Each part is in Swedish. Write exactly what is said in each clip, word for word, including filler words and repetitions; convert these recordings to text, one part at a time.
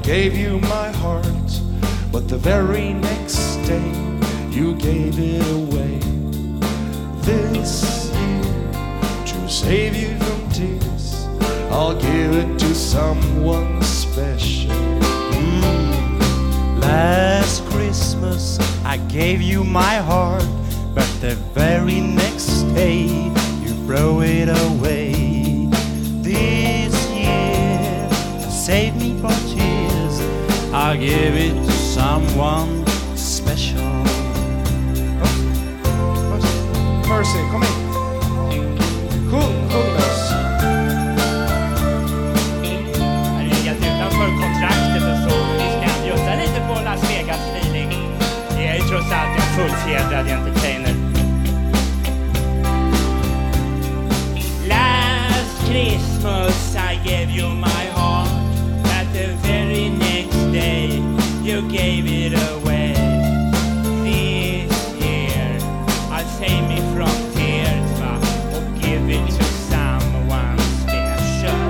gave you my heart, but the very next day you gave it away. This year, to save you from tears, I'll give it to someone special. Mm. Last Christmas I gave you my heart, but the very next day you throw it away. This year, to save me from tears, I'll give it to someone special. Mercy, kom in. Sjung, sjung med oss. Jag har legat utanför kontraktet och så. Vi ska bjuda lite på Las Vegas-feeling. Det är ju trots allt en fullfjädrad entertainer. Last Christmas I gave you my heart, but the very next day you gave it away. This year I'll save me from tears, va, och give it to someone special.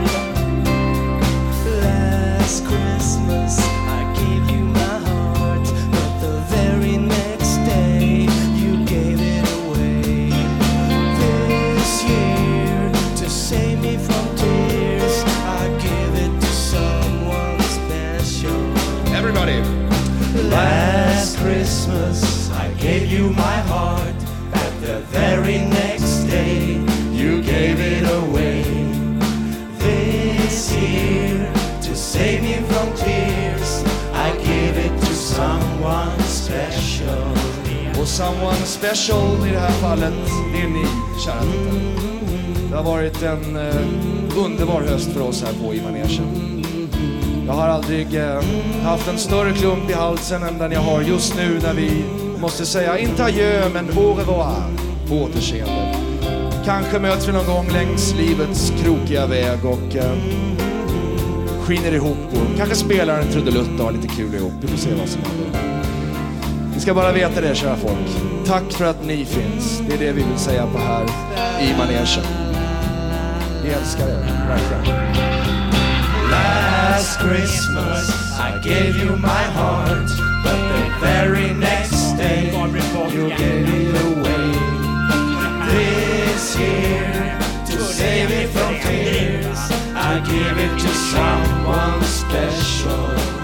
Last Christmas I gave you my heart, but the very next day you gave it away. This year, to save me from tears, I give it to someone special. Everybody. Last Christmas I gave you my heart, but the very next day you gave it away. This year, to save me from tears, I give it to someone special. Och someone special i det här fallet, det är ni, kära tittare. Det har varit en eh, underbar höst för oss här på I Manegen. Jag har aldrig eh, haft en större klump i halsen än den jag har just nu när vi måste säga inte adjö men au revoir, på återseende. Kanske möts vi någon gång längs livets krokiga väg och eh, skiner ihop och kanske spelar en trudelutt och har lite kul ihop. Vi får se vad som händer. Vi ska bara veta det, kära folk. Tack för att ni finns. Det är det vi vill säga på här I Manegen. Vi älskar er, verkligen. Last Christmas I gave you my heart, but the very next day you gave it away. This year, to save me from tears, I give it to someone special.